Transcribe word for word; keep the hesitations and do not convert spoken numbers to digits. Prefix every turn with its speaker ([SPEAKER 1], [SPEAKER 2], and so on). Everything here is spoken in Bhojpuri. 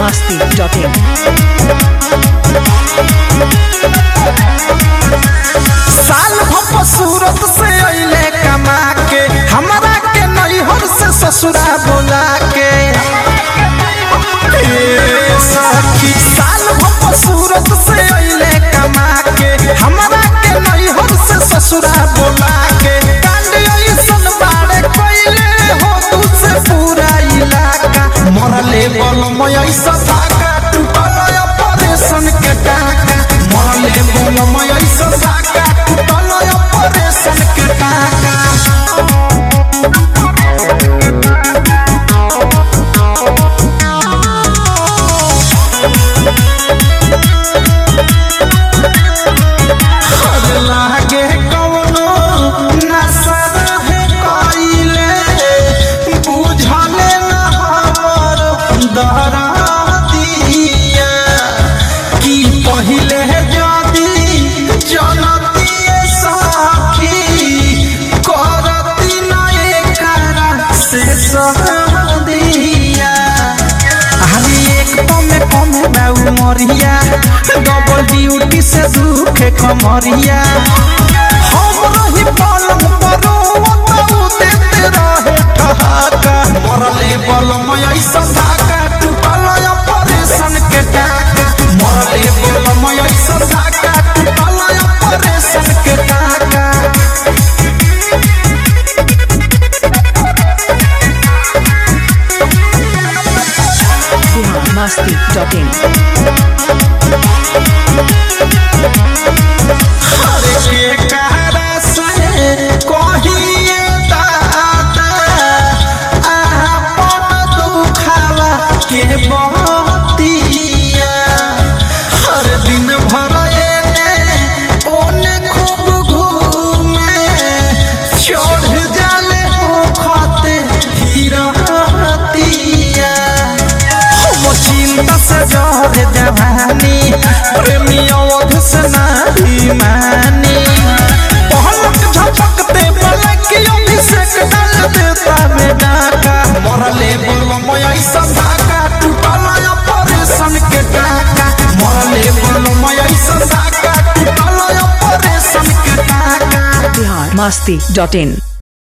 [SPEAKER 1] masti dot in.
[SPEAKER 2] साल भप सूरत से अइले कमा के हमरा के नैहर से ससुरा बोला के सखी साल भप सूरत से अइले कमा के हमरा के नैहर से ससुरा बोला के कांड ऐसन बाड़े कइले हो तू से पूरा इलाका मरले बलमय ऐसा धागा टूटल ऑपरेशन के टाका मरले बलमय ऐसा धागा टूटल ऑपरेशन के टाका लागे कवनो नशा है कइले बुझले न हमर दरदिया कि पहिले जदी जनती सखी करती न एकरा से सहदिया हरी एक पमे पमे मैं मरिया डबल ड्यूटी से दुखे कमरिया हम रही पलंग पर वो देते रहे ठहाका मरले बलमय ऐसा धागा टूटल ऑपरेशन के टाका मरले बलमय ऐसा धागा टूटल ऑपरेशन के टाका
[SPEAKER 1] masti dot in.
[SPEAKER 2] हरे के कहरा से कहिए दादा आपन दुखावा के बहतिया हर दिन भर एने ओने खूब घूमे चढ़ जाले हो खाते हीरतिया हम चिंता से जहर जवानी प्रेमियों से नहीं मानी पहलक झपकते पलकियों अभिषेक डाल देता में डाका मरले बलमय ऐसा धागा टूटल ऑपरेशन के टाका मरले बलमय ऐसा धागा टूटल ऑपरेशन के टाका
[SPEAKER 1] masti dot in.